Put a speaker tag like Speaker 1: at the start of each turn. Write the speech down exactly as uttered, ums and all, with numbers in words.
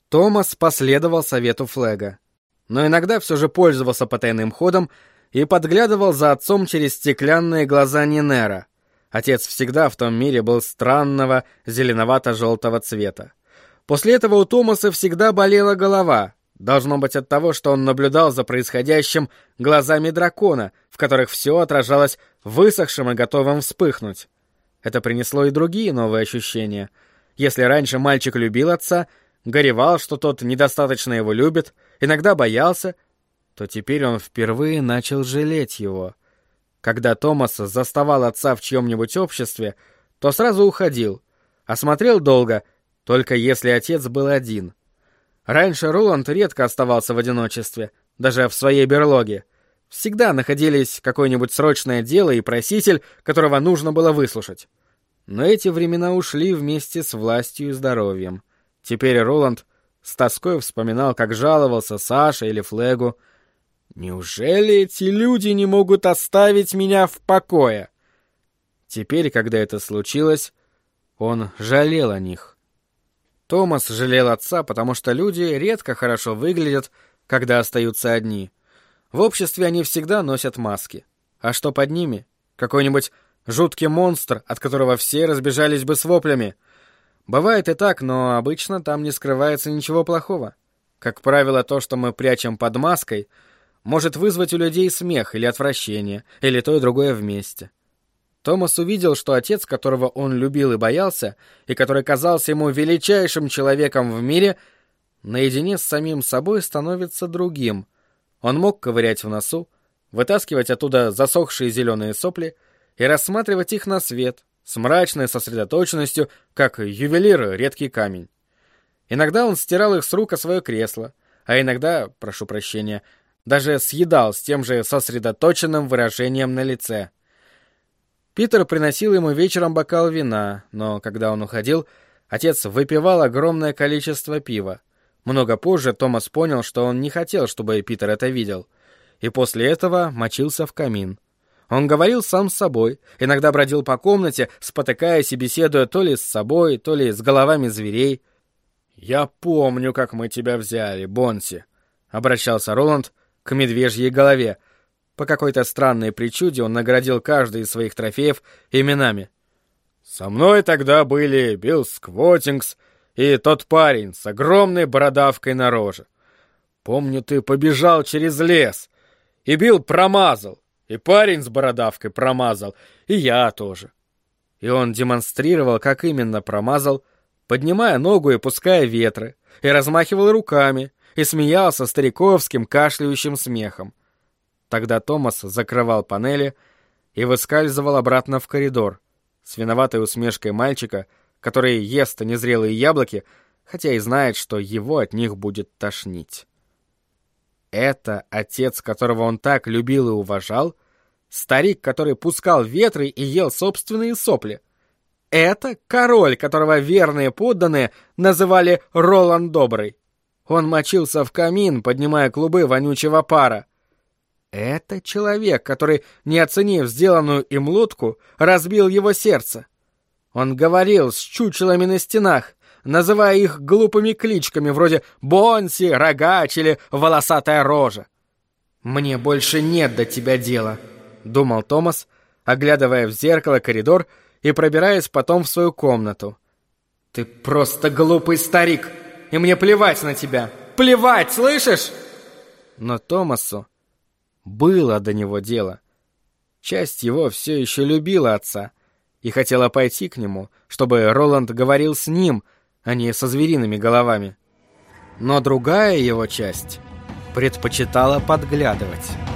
Speaker 1: Томас последовал совету Флега, но иногда все же пользовался потайным ходом и подглядывал за отцом через стеклянные глаза Нинера. Отец всегда в том мире был странного зеленовато-желтого цвета. После этого у Томаса всегда болела голова, должно быть от того, что он наблюдал за происходящим глазами дракона, в которых все отражалось высохшим и готовым вспыхнуть. Это принесло и другие новые ощущения. Если раньше мальчик любил отца, горевал, что тот недостаточно его любит, иногда боялся, то теперь он впервые начал жалеть его. Когда Томас заставал отца в чьем-нибудь обществе, то сразу уходил, а смотрел долго, только если отец был один. Раньше Роланд редко оставался в одиночестве, даже в своей берлоге. Всегда находились какое-нибудь срочное дело и проситель, которого нужно было выслушать. Но эти времена ушли вместе с властью и здоровьем. Теперь Роланд с тоской вспоминал, как жаловался Саше или Флегу. «Неужели эти люди не могут оставить меня в покое?» Теперь, когда это случилось, он жалел о них. Томас жалел отца, потому что люди редко хорошо выглядят, когда остаются одни. В обществе они всегда носят маски. А что под ними? Какой-нибудь жуткий монстр, от которого все разбежались бы с воплями. Бывает и так, но обычно там не скрывается ничего плохого. Как правило, то, что мы прячем под маской, может вызвать у людей смех или отвращение, или то и другое вместе. Томас увидел, что отец, которого он любил и боялся, и который казался ему величайшим человеком в мире, наедине с самим собой становится другим. Он мог ковырять в носу, вытаскивать оттуда засохшие зеленые сопли и рассматривать их на свет, с мрачной сосредоточенностью, как ювелир редкий камень. Иногда он стирал их с рук о свое кресло, а иногда, прошу прощения, даже съедал с тем же сосредоточенным выражением на лице. Питер приносил ему вечером бокал вина, но когда он уходил, отец выпивал огромное количество пива. Много позже Томас понял, что он не хотел, чтобы Питер это видел, и после этого мочился в камин. Он говорил сам с собой, иногда бродил по комнате, спотыкаясь и беседуя то ли с собой, то ли с головами зверей. «Я помню, как мы тебя взяли, Бонси», — обращался Роланд к медвежьей голове. По какой-то странной причуде он наградил каждый из своих трофеев именами. «Со мной тогда были Билл Сквотингс и тот парень с огромной бородавкой на роже. Помню, ты побежал через лес, и Билл промазал, и парень с бородавкой промазал, и я тоже». И он демонстрировал, как именно промазал, поднимая ногу и пуская ветры, и размахивал руками, и смеялся стариковским кашляющим смехом. Тогда Томас закрывал панели и выскальзывал обратно в коридор с виноватой усмешкой мальчика, который ест незрелые яблоки, хотя и знает, что его от них будет тошнить. Это отец, которого он так любил и уважал, старик, который пускал ветры и ел собственные сопли. Это король, которого верные подданные называли Роланд Добрый. Он мочился в камин, поднимая клубы вонючего пара. Это человек, который, не оценив сделанную им лодку, разбил его сердце. Он говорил с чучелами на стенах, называя их глупыми кличками вроде «Бонси», «Рогач» или «Волосатая рожа». «Мне больше нет до тебя дела», — думал Томас, оглядывая в зеркало коридор и пробираясь потом в свою комнату. «Ты просто глупый старик, и мне плевать на тебя! Плевать, слышишь?» Но Томасу было до него дело. Часть его все еще любила отца и хотела пойти к нему, чтобы Роланд говорил с ним, а не со звериными головами. Но другая его часть предпочитала подглядывать.